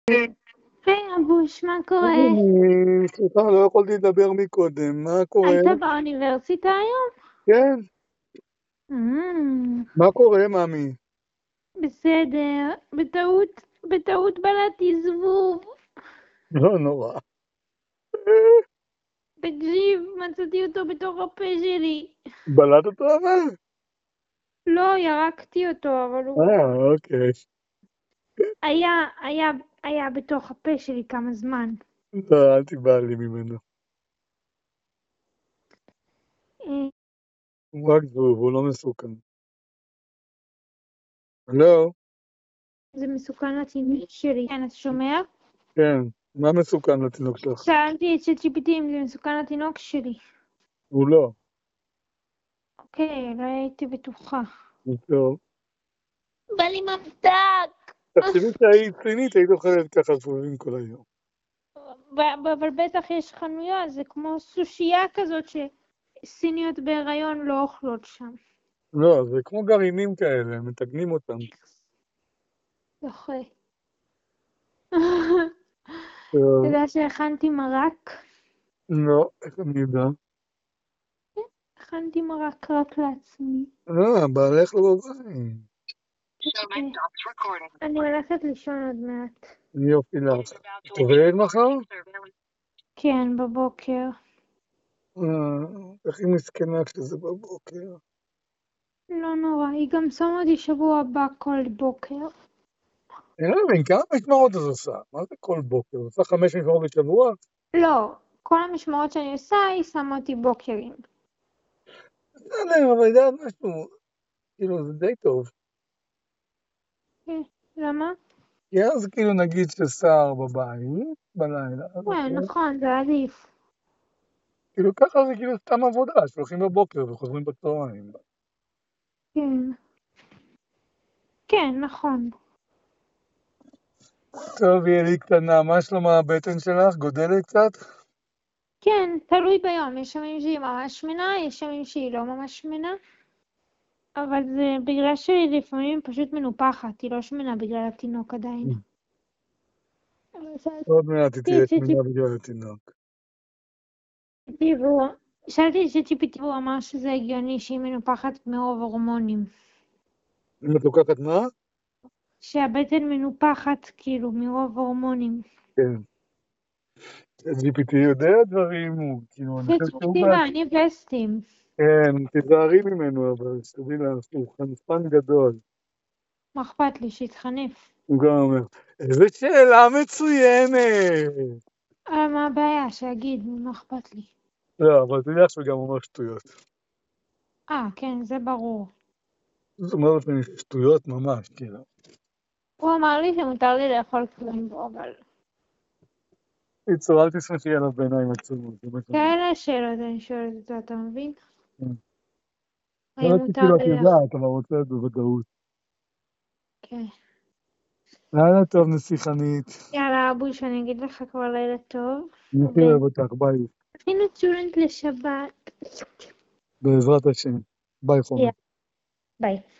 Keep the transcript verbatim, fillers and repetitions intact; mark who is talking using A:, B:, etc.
A: היי אבוש, מה קורה?
B: אני, סליחה, לא יכולתי לדבר מקודם, מה קורה?
A: היית באוניברסיטה היום?
B: כן,
A: אמ,
B: מה קורה, ממי?
A: בסדר, בטעות, בטעות בלעתי זבוב.
B: לא נורא.
A: תקשיב, מצאתי אותו בתוך הפה שלי.
B: בלעת אותו אבל?
A: לא, ירקתי אותו, אבל הוא
B: אה, אוקיי.
A: היה, היה, היה בתוך הפה שלי כמה זמן.
B: לא, אל תיבהלי ממנו.
A: אה,
B: הוא רק זבוב, הוא לא מסוכן. לא?
A: זה מסוכן לתינוק שלי. כן, אתה שומע?
B: כן, מה מסוכן לתינוק שלך?
A: שאלתי את ChatGPT אם זה מסוכן לתינוק שלי.
B: הוא לא.
A: אוקיי, לא הייתי בטוחה.
B: טוב.
A: בא לי ממתק!
B: תחשבי שהיית סינית, היית אוכלת ככה זבובים כל היום.
A: ב- אבל בטח יש חנויות, זה כמו סושייה כזאת שסיניות בהיריון לא אוכלות שם.
B: לא, זה כמו גרעינים כאלה, מתגנים אותם.
A: זוכה. אתה
B: טוב.
A: יודע שהכנתי מרק?
B: לא, איך אני יודע?
A: הכנתי מרק רק לעצמי.
B: לא, בעלך לא בבית.
A: אני הולכת לישון עוד מעט.
B: יופי לך. את עובדת מחר?
A: כן, בבוקר.
B: אה, איך היא מסכנה כשזה בבוקר.
A: לא נורא, היא גם שמה אותי שבוע הבא כל בוקר.
B: אני לא מבין, כמה משמרות את עושה? מה זה כל בוקר? עושה חמש משמרות בשבוע?
A: לא, כל המשמרות שאני עושה, היא שמה אותי בוקרים.
B: בסדר, אבל יודעת משהו, כאילו זה די טוב.
A: כן, למה?
B: כי אז כאילו נגיד ששר בבית, בלילה, אז
A: כן,
B: אחרי-
A: נכון, זה עדיף.
B: כאילו ככה זה כאילו סתם עבודה, שהולכים בבוקר וחוזרים בצהריים.
A: כן. כן, נכון.
B: טוב, יהיה לי קטנה, מה שלום הבטן שלך? גודלת קצת?
A: כן, תלוי ביום, יש ימים שהיא ממש שמנה, יש ימים שהיא לא ממש שמנה, אבל זה בגלל שהיא לפעמים פשוט מנופחת, היא לא שמנה בגלל התינוק עדיין. אבל
B: עוד מעט היא תהיה
A: שאלתי
B: שמנה בגלל התינוק.
A: את ChatGPT והוא אמר שזה הגיוני שהיא מנופחת מרוב הורמונים.
B: אם את לוקחת מה?
A: שהבטן מנופחת כאילו מרוב הורמונים.
B: כן. ג'י פי טי יודע דברים, הוא כאילו, אני חושב שהוא
A: ChatGPT
B: בעד.
A: מה, אני וסטים.
B: כן, תיזהרי ממנו, אבל שתדעי לך, הוא חנפן גדול.
A: מה אכפת לי, שיתחנף.
B: הוא גם אומר, איזה שאלה מצוינת!
A: אבל מה הבעיה, שיגיד, מה אכפת לי.
B: לא, אבל תדעי לך שהוא גם אומר שטויות.
A: אה, כן, זה ברור.
B: זאת אומרת שאני שטויות ממש, כאילו.
A: הוא אמר לי שמותר לי לאכול כלום בו, אבל...
B: קיצור, אל תשמחי עליו בעיניים עצומות. זה מה שאני אומר.
A: כאלה שאלות אני שואלת אותו, אתה מבין?
B: כן. לא
A: האם
B: רציתי
A: מותר
B: לו את
A: לי לאכול?
B: יודעת, אבל רוצה את בוודאות.
A: כן.
B: לילה טוב, נסיכנית.
A: יאללה, אבוש, אני אגיד לך כבר לילה טוב.
B: אני הכי אוהב אותך, ביי.
A: ועשינו צ'ולנט לשבת.
B: בעזרת השם. ביי חומר.
A: ביי.